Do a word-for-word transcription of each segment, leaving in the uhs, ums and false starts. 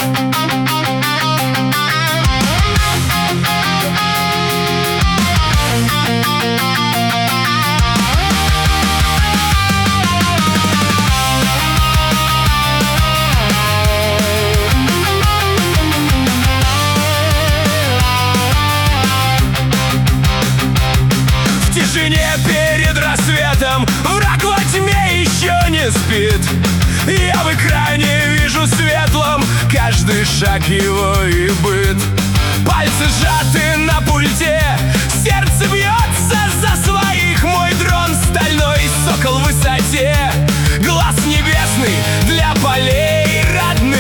Перед рассветом враг во тьме еще не спит. Я в экране вижу светлым каждый шаг его и быт. Пальцы сжаты на пульте, сердце бьется за своих. Мой дрон — стальной сокол в высоте, глаз небесный для полей родных.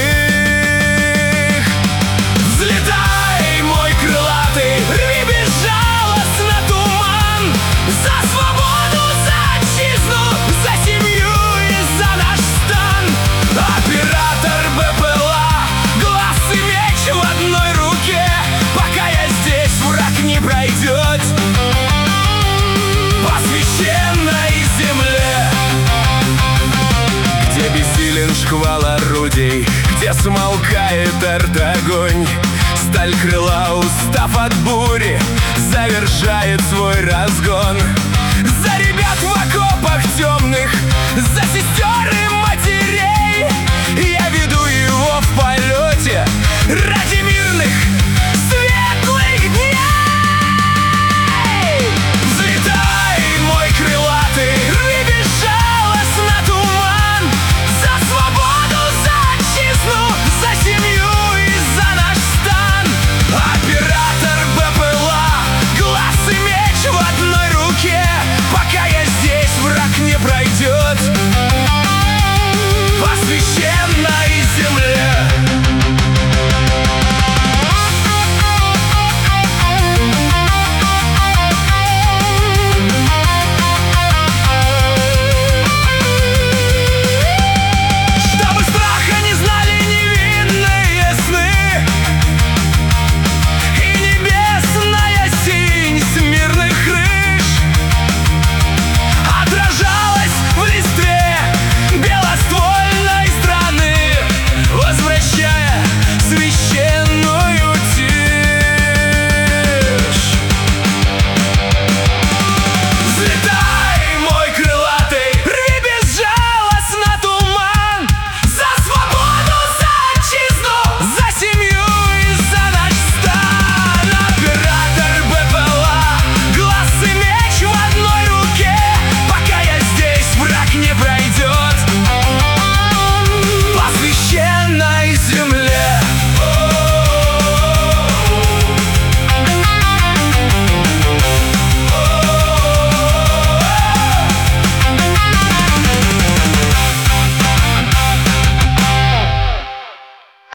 Взлетай, мой крылатый, рви безжалостно туман, за свободу, за отчизну, за семью и за наш стан. Оператор БПЛА, глаз и меч в одной руке. Пока я здесь, враг не пройдет по священной земле, где бессилен шквал орудий, где смолкает арт-огонь. Сталь крыла, устав от бури, завершает свой разгон. За ребят в окопах темных, за сестер и